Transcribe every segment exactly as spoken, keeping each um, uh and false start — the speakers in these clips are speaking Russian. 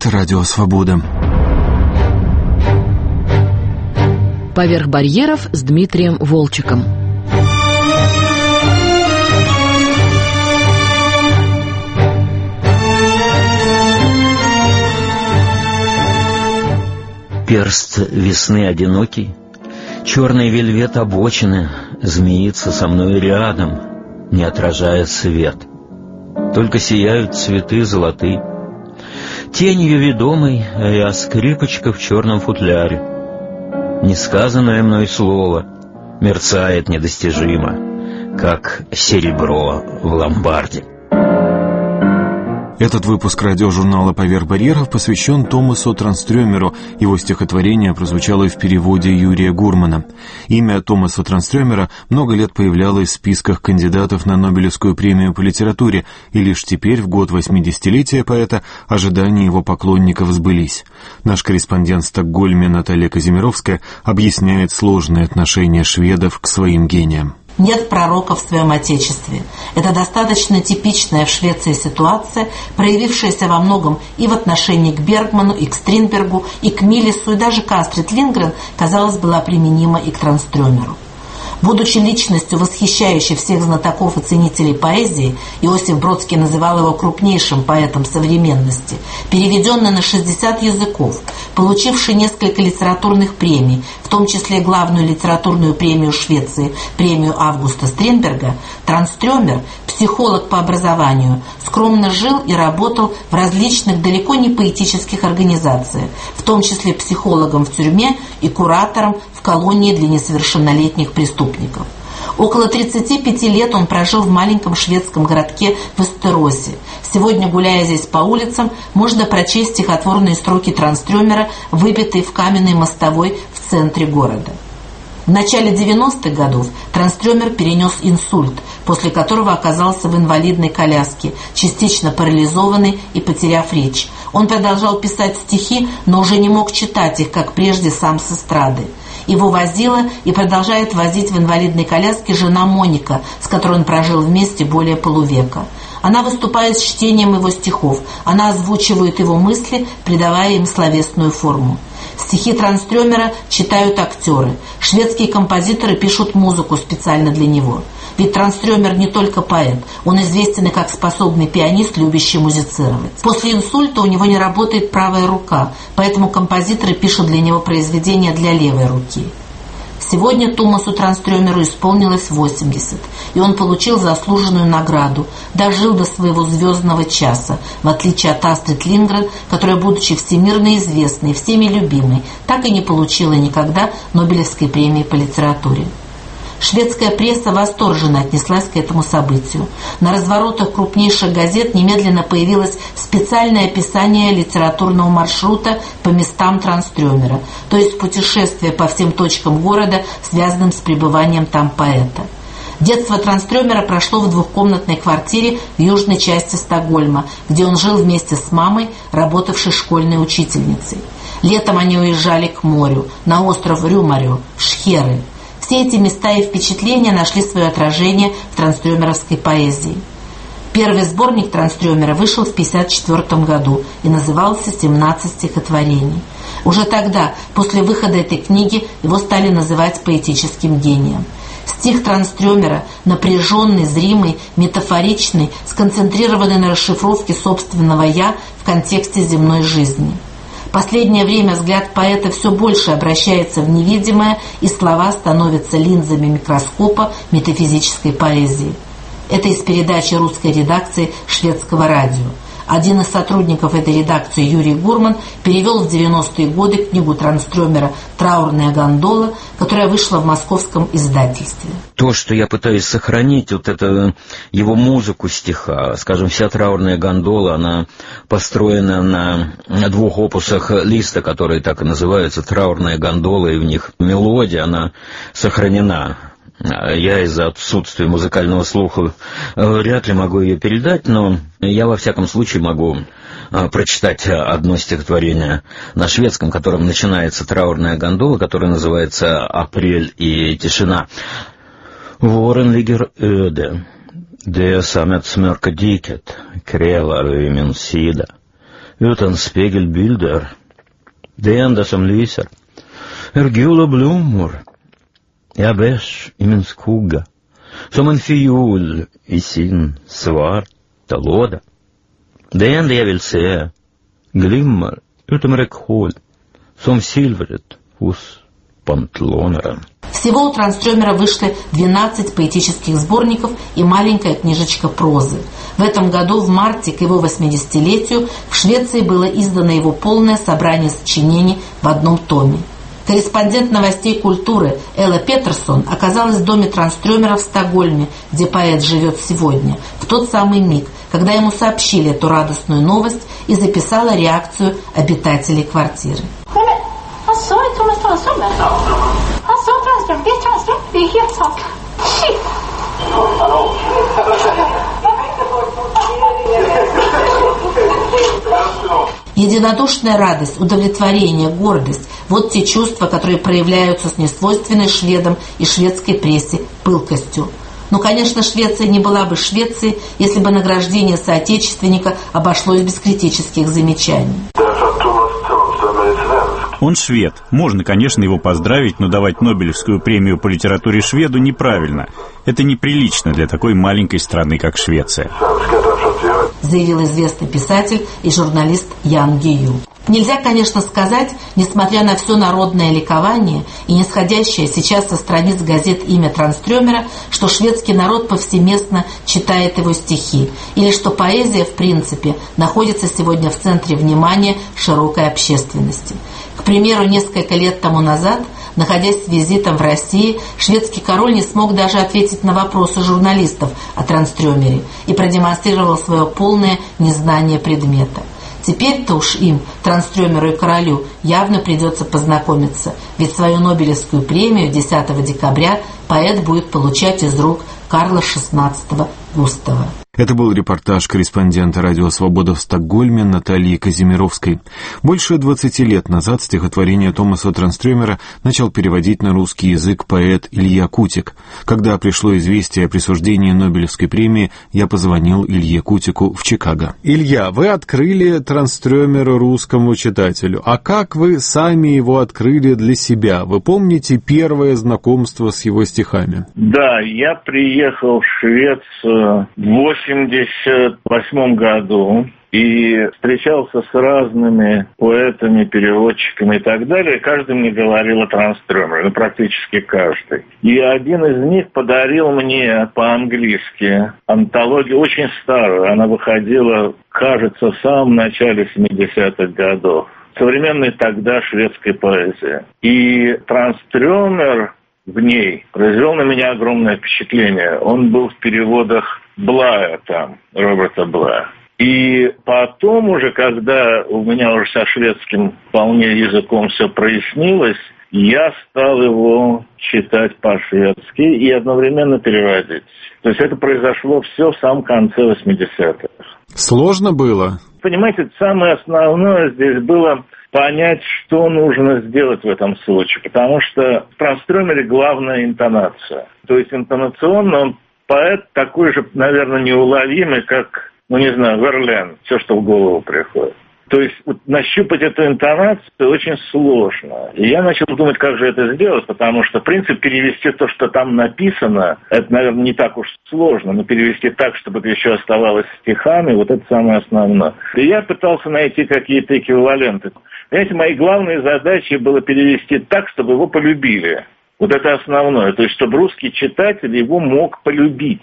Это Радио Свобода. «Поверх барьеров» с Дмитрием Волчеком. Перст весны одинокий, черный вельвет обочины змеится со мной рядом, не отражая свет. Только сияют цветы золоты. Тенью ведомой я скрипочка в черном футляре. Несказанное мной слово мерцает недостижимо, как серебро в ломбарде. Этот выпуск радиожурнала «Поверх барьеров» посвящен Томасу Транстрёмеру. Его стихотворение прозвучало в переводе Юрия Гурмана. Имя Томаса Транстрёмера много лет появлялось в списках кандидатов на Нобелевскую премию по литературе, и лишь теперь, в год восьмидесятилетия поэта, ожидания его поклонников сбылись. Наш корреспондент в Стокгольме Наталья Казимировская объясняет сложные отношения шведов к своим гениям. Нет пророка в своем отечестве. Это достаточно типичная в Швеции ситуация, проявившаяся во многом и в отношении к Бергману, и к Стринбергу, и к Миллису, и даже к Астрид Линдгрен, казалось, была применима и к Транстрёмеру. Будучи личностью, восхищающей всех знатоков и ценителей поэзии, Иосиф Бродский называл его крупнейшим поэтом современности, переведенный на шестьдесят языков, получивший несколько литературных премий, в том числе главную литературную премию Швеции, премию Августа Стринберга, Транстрёмер, психолог по образованию, скромно жил и работал в различных далеко не поэтических организациях, в том числе психологом в тюрьме и куратором в колонии для несовершеннолетних преступников. Около тридцати пяти лет он прожил в маленьком шведском городке Вестеросе. Сегодня, гуляя здесь по улицам, можно прочесть стихотворные строки Транстрёмера, выбитые в каменной мостовой в центре города. В начале девяностых годов Транстрёмер перенес инсульт, после которого оказался в инвалидной коляске, частично парализованный и потеряв речь. Он продолжал писать стихи, но уже не мог читать их, как прежде, сам с эстрады. Его возила и продолжает возить в инвалидной коляске жена Моника, с которой он прожил вместе более полувека. Она выступает с чтением его стихов, она озвучивает его мысли, придавая им словесную форму. Стихи Транстрёмера читают актеры. Шведские композиторы пишут музыку специально для него. Ведь Транстрёмер не только поэт, он известен и как способный пианист, любящий музицировать. После инсульта у него не работает правая рука, поэтому композиторы пишут для него произведения для левой руки. Сегодня Томасу Транстрёмеру исполнилось восемьдесят, и он получил заслуженную награду, дожил до своего звездного часа, в отличие от Астрид Линдгрен, которая, будучи всемирно известной, всеми любимой, так и не получила никогда Нобелевской премии по литературе. Шведская пресса восторженно отнеслась к этому событию. На разворотах крупнейших газет немедленно появилось специальное описание литературного маршрута по местам Транстрёмера, то есть путешествие по всем точкам города, связанным с пребыванием там поэта. Детство Транстрёмера прошло в двухкомнатной квартире в южной части Стокгольма, где он жил вместе с мамой, работавшей школьной учительницей. Летом они уезжали к морю, на остров Рюмарю, в Шхеры. Все эти места и впечатления нашли свое отражение в транстрёмеровской поэзии. Первый сборник Транстрёмера вышел в тысяча девятьсот пятьдесят четвёртом году и назывался «семнадцать стихотворений». Уже тогда, после выхода этой книги, его стали называть поэтическим гением. Стих Транстрёмера, напряженный, зримый, метафоричный, сконцентрированный на расшифровке собственного «я» в контексте земной жизни. В последнее время взгляд поэта все больше обращается в невидимое, и слова становятся линзами микроскопа метафизической поэзии. Это из передачи русской редакции шведского радио. Один из сотрудников этой редакции, Юрий Гурман, перевел в девяностые годы книгу Транстрёмера «Траурная гондола», которая вышла в московском издательстве. То, что я пытаюсь сохранить, вот это его музыку стиха, скажем, вся «Траурная гондола», она построена на двух опусах Листа, которые так и называются «Траурная гондола», и в них мелодия, она сохранена. Я из-за отсутствия музыкального слуха вряд ли могу ее передать, но я во всяком случае могу прочитать одно стихотворение на шведском, которым начинается «Траурная гондола», которое называется «Апрель и тишина». «Våren ligger öde, det som ett smörka diket krälar vid min sida. Utan spegelbilder. Det enda som lyser är gula blommor. Jag bärs i min skugga som en fiol i sin svarta låda. Det enda jag vill se glimmar utom räckhåll som silvret hos панталонера. Всего у Транстрёмера вышли двенадцать поэтических сборников и маленькая книжечка прозы. В этом году, в марте, к его восьмидесятилетию, в Швеции было издано его полное собрание сочинений в одном томе. Корреспондент новостей культуры Элла Петерсон оказалась в доме Транстрёмера в Стокгольме, где поэт живет сегодня, в тот самый миг, когда ему сообщили эту радостную новость, и записала реакцию обитателей квартиры. Han sa ju Thomas Tranström. Han sa Tranström, det är Tranström, det är helt sant. Shit! Единодушная радость, удовлетворение, гордость – вот те чувства, которые проявляются с несвойственной шведам и шведской прессе пылкостью. Но, конечно, Швеция не была бы Швецией, если бы награждение соотечественника обошлось без критических замечаний. Он швед. Можно, конечно, его поздравить, но давать Нобелевскую премию по литературе шведу неправильно. Это неприлично для такой маленькой страны, как Швеция. Заявил известный писатель и журналист Ян Гию. Нельзя, конечно, сказать, несмотря на все народное ликование и нисходящее сейчас со страниц газет имя Транстрёмера, что шведский народ повсеместно читает его стихи, или что поэзия, в принципе, находится сегодня в центре внимания широкой общественности. К примеру, несколько лет тому назад, находясь с визитом в России, шведский король не смог даже ответить на вопросы журналистов о Транстрёмере и продемонстрировал свое полное незнание предмета. Теперь-то уж им, Транстрёмеру и королю, явно придется познакомиться, ведь свою Нобелевскую премию десятого декабря поэт будет получать из рук Карла шестнадцатого Густава. Это был репортаж корреспондента «Радио Свобода» в Стокгольме Натальи Казимировской. Больше двадцати лет назад стихотворение Томаса Транстрёмера начал переводить на русский язык поэт Илья Кутик. Когда пришло известие о присуждении Нобелевской премии, я позвонил Илье Кутику в Чикаго. Илья, вы открыли Транстрёмера русскому читателю. А как вы сами его открыли для себя? Вы помните первое знакомство с его стихами? Да, я приехал в Швецию в В восемьдесят восьмом году и встречался с разными поэтами, переводчиками и так далее. Каждый мне говорил о Транстрёмере, ну, практически каждый. И один из них подарил мне по-английски антологию, очень старую. Она выходила, кажется, в самом начале семидесятых годов. Современной тогда шведской поэзии. И Транстрёмер в ней произвел на меня огромное впечатление. Он был в переводах Блая там, Роберта Блая. И потом уже, когда у меня уже со шведским вполне языком все прояснилось, я стал его читать по-шведски и одновременно переводить. То есть это произошло все в самом конце восьмидесятых. Сложно было? Понимаете, самое основное здесь было понять, что нужно сделать в этом случае. Потому что в Транстрёмере главная интонация. То есть интонационно он поэт такой же, наверное, неуловимый, как, ну не знаю, Верлен, все, что в голову приходит. То есть вот, нащупать эту интонацию очень сложно. И я начал думать, как же это сделать, потому что, в принципе, перевести то, что там написано, это, наверное, не так уж сложно, но перевести так, чтобы это еще оставалось стихами, вот это самое основное. И я пытался найти какие-то эквиваленты. Понимаете, моей главной задачей было перевести так, чтобы его полюбили. Вот это основное. То есть, чтобы русский читатель его мог полюбить.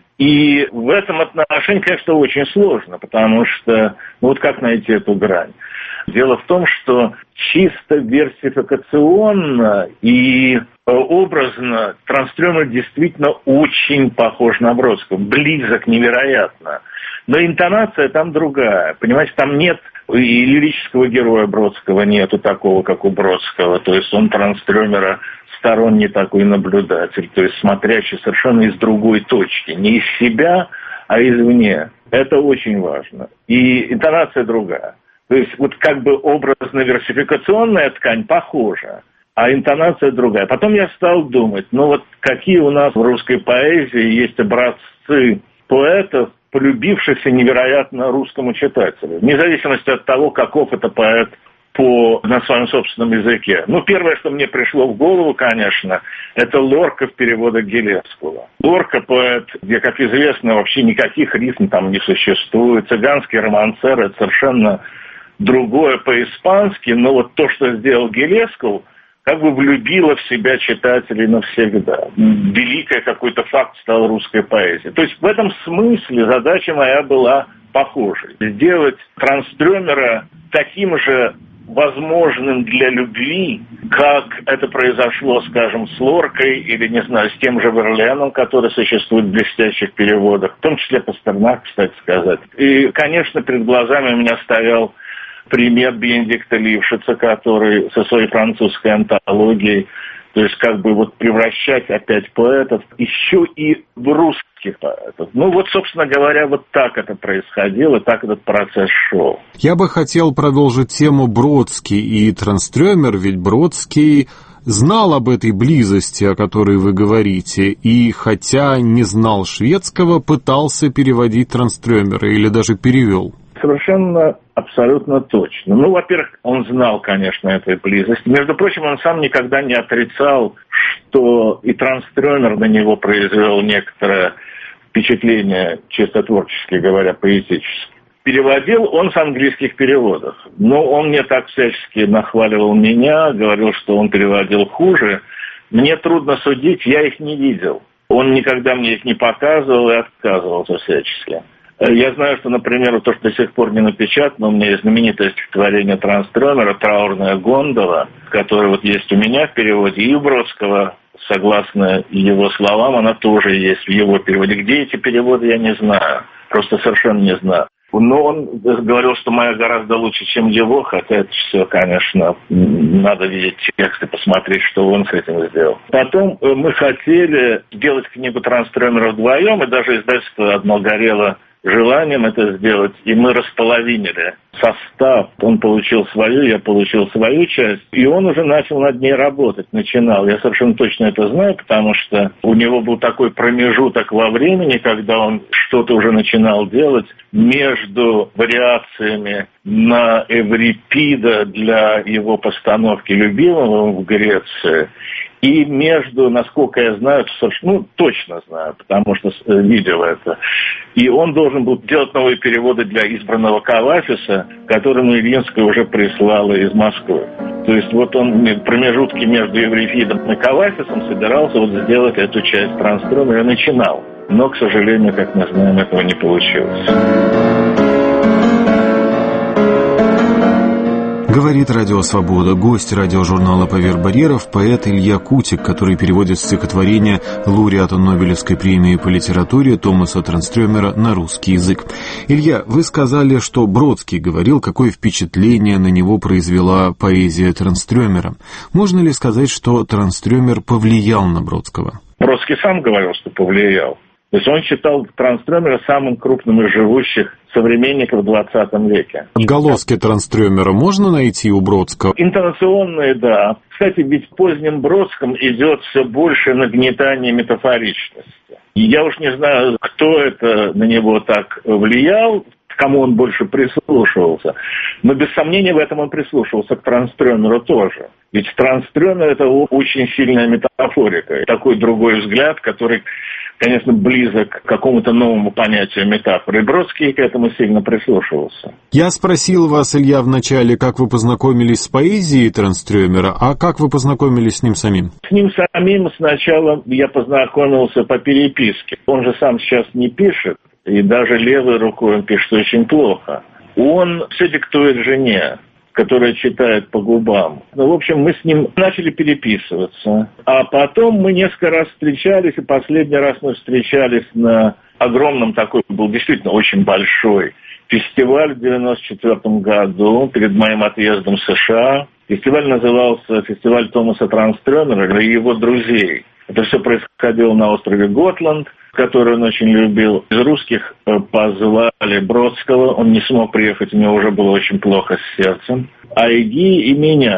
И в этом отношении, конечно, очень сложно, потому что, ну вот как найти эту грань? Дело в том, что чисто версификационно и образно Транстрёмер действительно очень похож на Бродского, близок невероятно. Но интонация там другая, понимаете, там нет и лирического героя Бродского, нету такого, как у Бродского, то есть он Транстрёмера сторонний такой наблюдатель, то есть смотрящий совершенно из другой точки, не из себя, а извне. Это очень важно. И интонация другая. То есть вот как бы образно-версификационная ткань похожа, а интонация другая. Потом я стал думать, ну вот какие у нас в русской поэзии есть образцы поэтов, полюбившийся невероятно русскому читателю, вне зависимости от того, каков это поэт по, на своем собственном языке. Ну, первое, что мне пришло в голову, конечно, это Лорка в переводах Гилевского. Лорка поэт, где, как известно, вообще никаких рифм там не существует. Цыганский романсер — это совершенно другое по-испански, но вот то, что сделал Гилевский, как бы влюбило в себя читателей навсегда. Великий какой-то факт стал русской поэзией. То есть в этом смысле задача моя была похожей. Сделать Транстрёмера таким же возможным для любви, как это произошло, скажем, с Лоркой или, не знаю, с тем же Верленом, который существует в блестящих переводах, в том числе Пастернак, кстати сказать. И, конечно, перед глазами у меня стоял пример Бенедикта Лившица, который со своей французской антологией, то есть как бы вот превращать опять поэтов еще и в русских поэтов. Ну вот, собственно говоря, вот так это происходило, так этот процесс шел. Я бы хотел продолжить тему Бродский и Транстрёмер, ведь Бродский знал об этой близости, о которой вы говорите, и хотя не знал шведского, пытался переводить Транстрёмера или даже перевел. Совершенно, абсолютно точно. Ну, во-первых, он знал, конечно, этой близости. Между прочим, он сам никогда не отрицал, что и Транстрёмер на него произвел некоторое впечатление, чисто творчески говоря, поэтически. Переводил он с английских переводов. Но он мне так всячески нахваливал меня, говорил, что он переводил хуже. Мне трудно судить, я их не видел. Он никогда мне их не показывал и отказывался всячески. Я знаю, что, например, то, что до сих пор не напечатано, у меня есть знаменитое стихотворение Транстрёмера «Траурная гондола», которое вот есть у меня в переводе, и у Бродского, согласно его словам, она тоже есть в его переводе. Где эти переводы, я не знаю, просто совершенно не знаю. Но он говорил, что моя гораздо лучше, чем его, хотя это все, конечно, надо видеть текст и посмотреть, что он с этим сделал. Потом мы хотели сделать книгу Транстрёмера вдвоем, и даже издательство одно горело желанием это сделать, и мы располовинили состав. Он получил свою, я получил свою часть, и он уже начал над ней работать, начинал. Я совершенно точно это знаю, потому что у него был такой промежуток во времени, когда он что-то уже начинал делать между вариациями на Эврипида для его постановки «Любимого» в Греции, и между, насколько я знаю, ну, точно знаю, потому что видел это. И он должен был делать новые переводы для избранного Кавафиса, которому Ильинская уже прислала из Москвы. То есть вот он в промежутке между Еврипидом и Кавафисом собирался вот сделать эту часть Транстрёмера и начинал. Но, к сожалению, как мы знаем, этого не получилось. Говорит Радио Свобода, гость радиожурнала «Поверх барьеров», поэт Илья Кутик, который переводит стихотворение лауреата Нобелевской премии по литературе Томаса Транстрёмера на русский язык. Илья, вы сказали, что Бродский говорил, какое впечатление на него произвела поэзия Транстрёмера. Можно ли сказать, что Транстрёмер повлиял на Бродского? Бродский сам говорил, что повлиял. То есть он считал Транстрёмера самым крупным из живущих современников в двадцатом веке. Отголоски Транстрёмера можно найти у Бродского? Интонационные, да. Кстати, ведь в позднем Бродском идет все больше нагнетание метафоричности. Я уж не знаю, кто это на него так влиял, к кому он больше прислушивался. Но без сомнения в этом он прислушивался к Транстрёмеру тоже. Ведь Транстрёмер — это очень сильная метафорика. Такой другой взгляд, который, конечно, близок к какому-то новому понятию метафоры. И Бродский к этому сильно прислушивался. Я спросил вас, Илья, вначале, как вы познакомились с поэзией Транстрёмера, а как вы познакомились с ним самим? С ним самим сначала я познакомился по переписке. Он же сам сейчас не пишет, и даже левой рукой он пишет очень плохо. Он все диктует жене, которая читает по губам. Ну, в общем, мы с ним начали переписываться. А потом мы несколько раз встречались, и последний раз мы встречались на огромном, такой был действительно очень большой фестиваль в девяносто четвёртом году, перед моим отъездом в США. Фестиваль назывался «Фестиваль Томаса Транстрёмера и его друзей». Это все происходило на острове Готланд, который он очень любил. Из русских позвали Бродского, он не смог приехать, у него уже было очень плохо с сердцем. Айги и меня.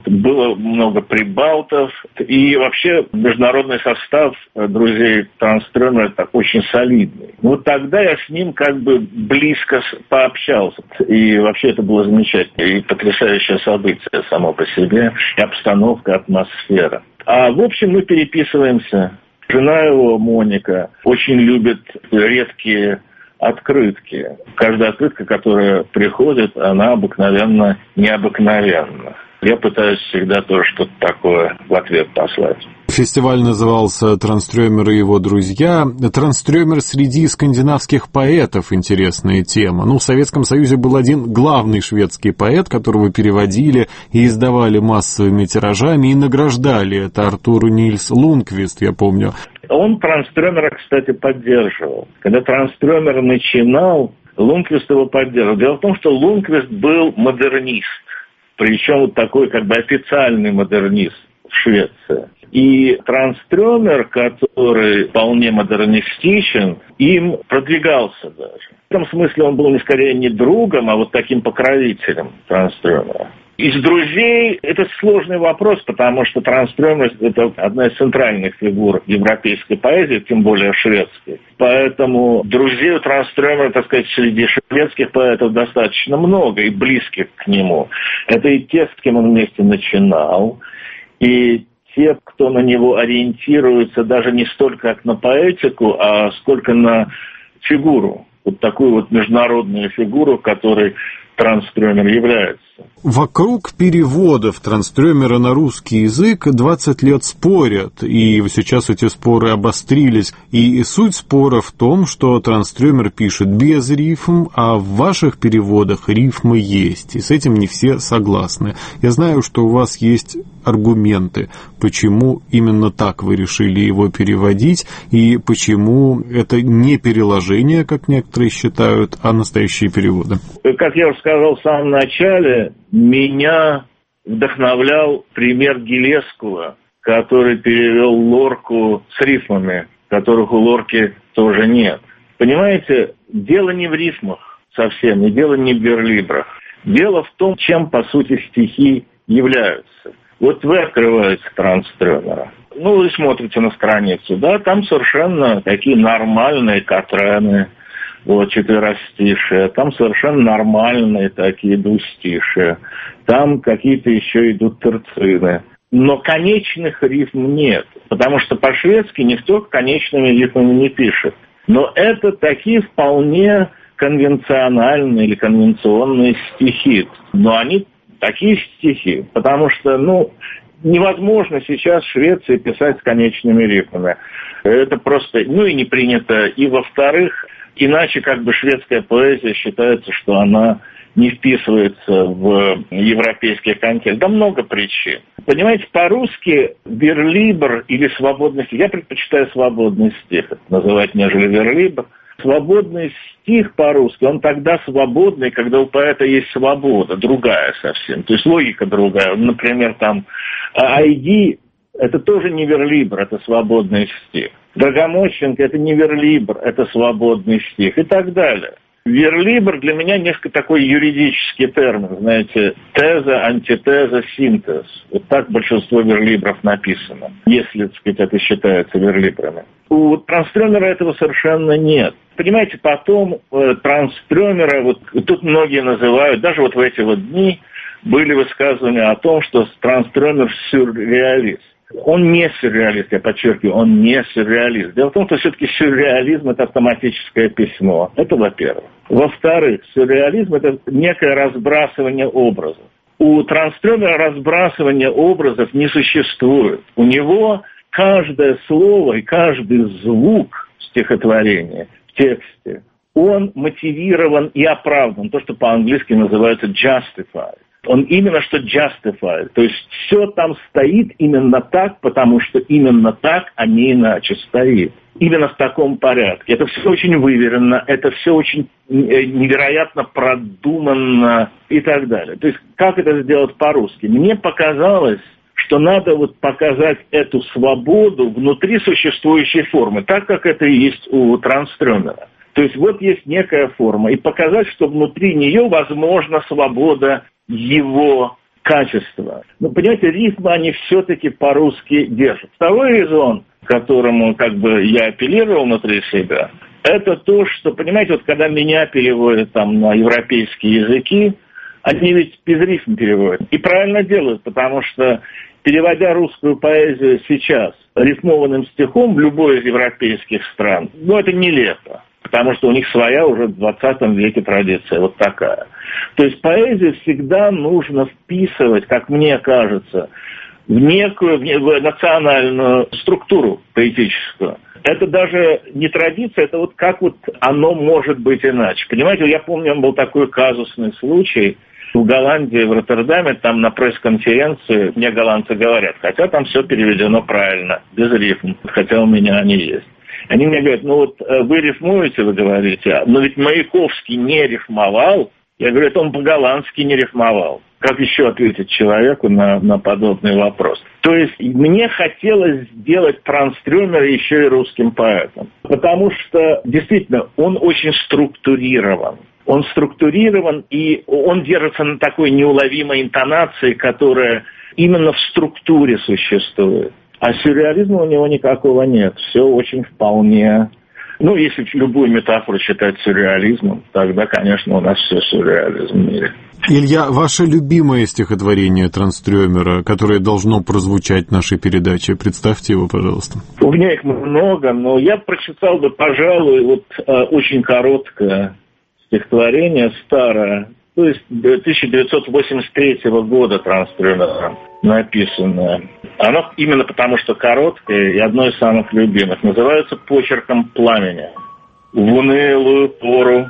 было много прибалтов, и вообще международный состав друзей Транстрёмера так очень солидный. Вот тогда я с ним как бы близко пообщался, и вообще это было замечательно, и потрясающее событие само по себе, и обстановка, атмосфера. А в общем мы переписываемся. Жена его, Моника, очень любит редкие открытки. Каждая открытка, которая приходит, она обыкновенно необыкновенна. Я пытаюсь всегда тоже что-то такое в ответ послать. Фестиваль назывался «Транстрёмер и его друзья». Транстрёмер среди скандинавских поэтов — интересная тема. Ну, в Советском Союзе был один главный шведский поэт, которого переводили и издавали массовыми тиражами, и награждали. Это Артур Нильс Лунквист, я помню. Он Транстрёмера, кстати, поддерживал. Когда Транстрёмер начинал, Лунквист его поддерживал. Дело в том, что Лунквист был модернист. Причем вот такой как бы официальный модернист в Швеции. И Транстрёмер, который вполне модернистичен, им продвигался даже. В этом смысле он был не скорее не другом, а вот таким покровителем Транстрёмера. Из друзей это сложный вопрос, потому что Транстрёмер – это одна из центральных фигур европейской поэзии, тем более шведской. Поэтому друзей у Транстрёмера, так сказать, среди шведских поэтов достаточно много и близких к нему. Это и те, с кем он вместе начинал, и те, кто на него ориентируется даже не столько как на поэтику, а сколько на фигуру. Вот такую вот международную фигуру, которой Транстрёмер является. Вокруг переводов Транстрёмера на русский язык двадцать лет спорят, и сейчас эти споры обострились. И суть спора в том, что Транстрёмер пишет без рифм, а в ваших переводах рифмы есть, и с этим не все согласны. Я знаю, что у вас есть аргументы, почему именно так вы решили его переводить, и почему это не переложение, как некоторые считают, а настоящие переводы. Как я уже сказал в самом начале, меня вдохновлял пример Гилескова, который перевел Лорку с рифмами, которых у Лорки тоже нет. Понимаете, дело не в рифмах совсем, и дело не в верлибрах. Дело в том, чем, по сути, стихи являются. Вот вы открываете Транстрёмера, ну, вы смотрите на страницу, да, там совершенно такие нормальные катрены, вот, четверостишие, там совершенно нормальные такие двустишие, там какие-то еще идут терцины. Но конечных рифм нет, потому что по-шведски никто конечными рифмами не пишет. Но это такие вполне конвенциональные или конвенционные стихи. Но они такие стихи, потому что, ну, невозможно сейчас в Швеции писать с конечными рифмами. Это просто, ну, и не принято. И, во-вторых, иначе как бы шведская поэзия считается, что она не вписывается в европейский контекст. Да много причин. Понимаете, по-русски верлибр или свободный стих, я предпочитаю свободный стих называть, нежели верлибр. Свободный стих по-русски, он тогда свободный, когда у поэта есть свобода, другая совсем, то есть логика другая. Например, там «Айди» — это тоже не верлибр, это свободный стих. «Драгомощенко» — это не верлибр, это свободный стих и так далее. Верлибр для меня несколько такой юридический термин, знаете, теза, антитеза, синтез. Вот так большинство верлибров написано, если, так сказать, это считается верлибрами. У Транстрёмера этого совершенно нет. Понимаете, потом э, Транстрёмера, вот тут многие называют, даже вот в эти вот дни были высказывания о том, что Транстрёмер сюрреалист. Он не сюрреалист, я подчеркиваю, он не сюрреалист. Дело в том, что все-таки сюрреализм – это автоматическое письмо. Это во-первых. Во-вторых, сюрреализм – это некое разбрасывание образов. У Транстрёмера разбрасывания образов не существует. У него каждое слово и каждый звук стихотворения в тексте, он мотивирован и оправдан. То, что по-английски называется justified. Он именно что justified. То есть все там стоит именно так, потому что именно так, а не иначе стоит. Именно в таком порядке. Это все очень выверено, это все очень невероятно продуманно и так далее. То есть как это сделать по-русски? Мне показалось, что надо вот показать эту свободу внутри существующей формы, так как это и есть у Транстрёмера. То есть вот есть некая форма, и показать, что внутри нее возможна свобода его качество. Но, понимаете, рифмы, они все-таки по-русски держат. Второй резон, к которому как бы я апеллировал внутри себя, это то, что, понимаете, вот когда меня переводят там на европейские языки, они ведь без рифм переводят. И правильно делают, потому что, переводя русскую поэзию сейчас рифмованным стихом в любой из европейских стран, ну, это нелепо, потому что у них своя уже в двадцатом веке традиция, вот такая. То есть поэзию всегда нужно вписывать, как мне кажется, в некую в национальную структуру поэтическую. Это даже не традиция, это вот как вот оно может быть иначе. Понимаете, я помню, был такой казусный случай в Голландии, в Роттердаме, там на пресс-конференции мне голландцы говорят, хотя там все переведено правильно, без рифм, хотя у меня они есть. Они мне говорят, ну вот вы рифмуете, вы говорите, но ведь Маяковский не рифмовал. Я говорю, это он по-голландски не рифмовал. Как еще ответить человеку на, на подобный вопрос? То есть мне хотелось сделать Транстрёмера еще и русским поэтом. Потому что, действительно, он очень структурирован. Он структурирован, и он держится на такой неуловимой интонации, которая именно в структуре существует. А сюрреализма у него никакого нет. Все очень вполне... Ну, если любую метафору считать сюрреализмом, тогда, конечно, у нас все сюрреализм в мире. Илья, ваше любимое стихотворение Транстрёмера, которое должно прозвучать в нашей передаче, представьте его, пожалуйста. У меня их много, но я прочитал бы, пожалуй, вот э, очень короткое стихотворение, старое, то есть тысяча девятьсот восемьдесят третьего года Транстрёмера написанное. Оно именно потому, что короткое и одно из самых любимых. Называется «Почерком пламени». В унылую пору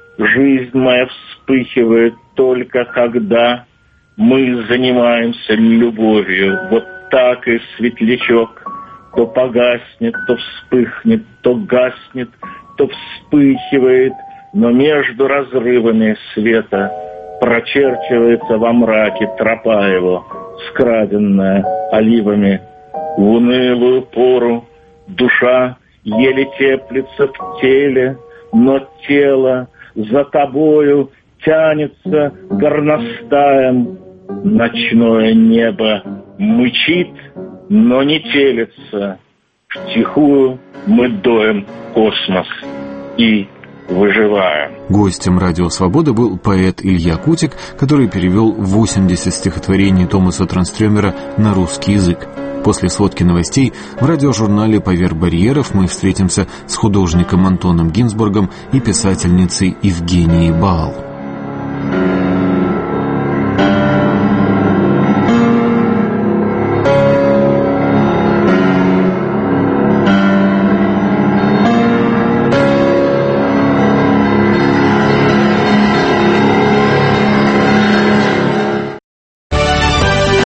жизнь моя вспыхивает только когда мы занимаемся любовью. Вот так и светлячок то погаснет, то вспыхнет, то гаснет, то вспыхивает, но между разрывами света прочерчивается во мраке тропа его, скраденная оливами. В унылую пору душа еле теплится в теле, но тело за тобою тянется горностаем. Ночное небо мычит, но не телится. Втихую мы доем космос и выживаем. Гостем «Радио Свобода» был поэт Илья Кутик, который перевел восемьдесят стихотворений Томаса Транстрёмера на русский язык. После сводки новостей в радиожурнале «Поверх барьеров» мы встретимся с художником Антоном Гинзбургом и писательницей Евгенией Баал.